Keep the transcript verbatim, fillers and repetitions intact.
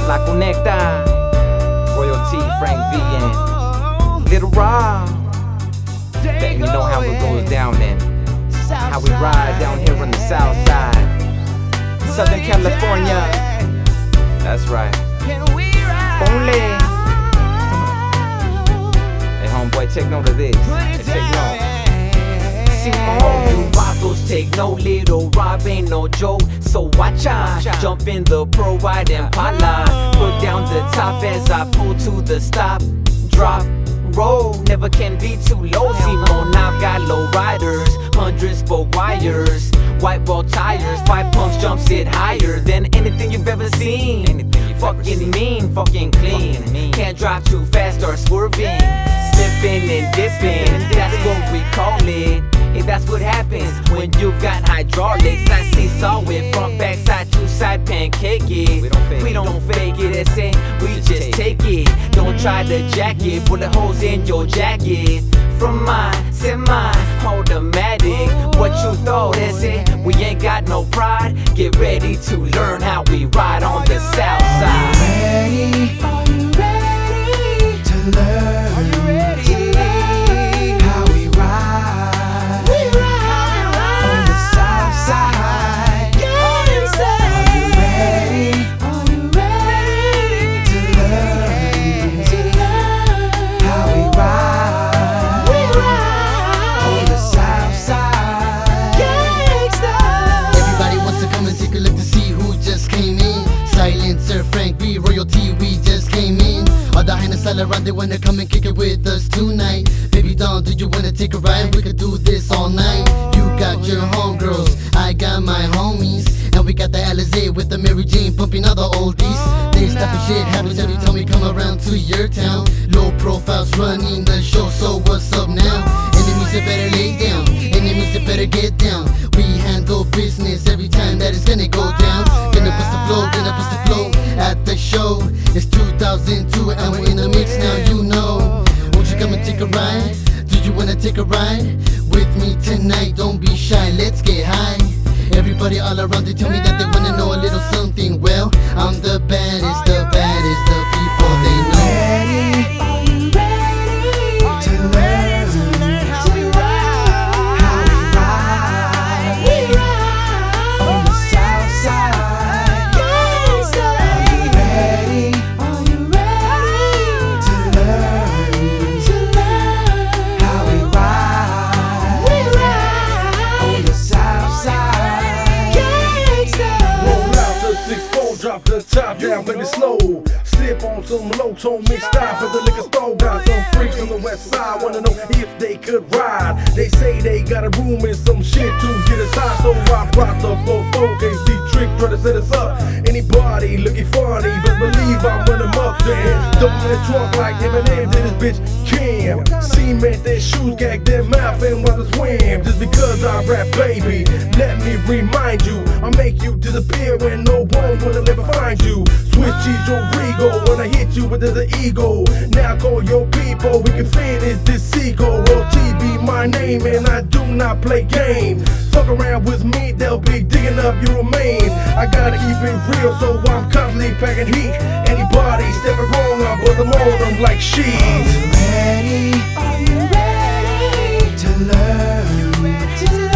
La Conecta, Royalty, Frank V, and Little Rob. Letting you know how it goes down and how we ride down here on the south side, Southern California. That's right. Only. Hey homeboy, take note of this. Hey, take note. See all you vatos, take no, Little Rob ain't no joke. So watch out, jump in the pro ride and pala. Put down the top as I pull to the stop. Drop, roll, never can be too low. Simone, I've got low riders, hundred spoke wires, white wall tires, five pumps jumps it higher than anything you've ever seen. Anything you've fucking ever mean, fucking clean. Fucking mean. Can't drive too fast or swerving, slipping and dipping. That's what we call it. Hey, that's what happens when you've got hydraulics. I seesaw it, front, back, side to side, pancake it. We don't fake, we don't fake it, that's it. We just, just take it. it. Don't try to jack it, put the holes in your jacket. From my semi-automatic, what you thought, that's it. We ain't got no pride. Get ready to learn how we ride on the south side. Are you ready? Are you ready to learn? Are you ready to learn how we ride? We ride on the south side. Gangsta. Are you ready? Are you ready to learn to learn how we ride? We ride on the south side. Gangsta. Everybody wants to come and take a look to see who just came in. Silencer, Frank V, Royalty, we just came in. All the highness all around, they wanna come and kick it with us tonight. Baby doll, do you wanna take a ride? We could do this all night. You got your homegirls, I got my homies, and we got the Alizé with the Mary Jane pumping all the oldies. This type of shit happens every time we come around to your town. Low profiles running the show, so what's up now? Enemies, you better lay down. Enemies, you better get down. We handle business every time that it's gonna go down. Gonna bust the flow, gonna bust the flow at the show. It's two thousand two and we're in the mix now, you know. Won't you come and take a ride? Do you wanna take a ride with me tonight? Don't be shy, let's get high. Everybody all around, they tell me that they wanna know a little something. Well, I'm the baddest, the baddest, the people they know. Are you ready to learn how we ride? We ride on the south side. Gangsta. Are you ready? Are you ready to learn to learn how we ride? We ride on the south side. Gangsta. Roll out the six four, drop the top down when it's slow. Slip on some low tone mixed style for the liquor store. Got some freaks on the west side, wanna know if they could ride. They say they got a room and some shit to get aside, so I brought the four four K C trick try to set us up. Anybody looking funny, but believe I'm running up there. Double in the trunk like Eminem did this bitch Cam. Cement their shoes, gag their mouth and watch us swim. Just because I rap, baby, let me remind you, I make you disappear when no one will ever find you. Switch cheese your Rigo when I hit you with the ego. Now call your people, we can finish this sequel. Royalty be my name and I do not play games. Fuck around with me, they'll be digging up your remains. I gotta keep it real, so I'm constantly packing heat. Anybody stepping wrong, I put them on them like sheets. Are you ready? Are you ready to learn to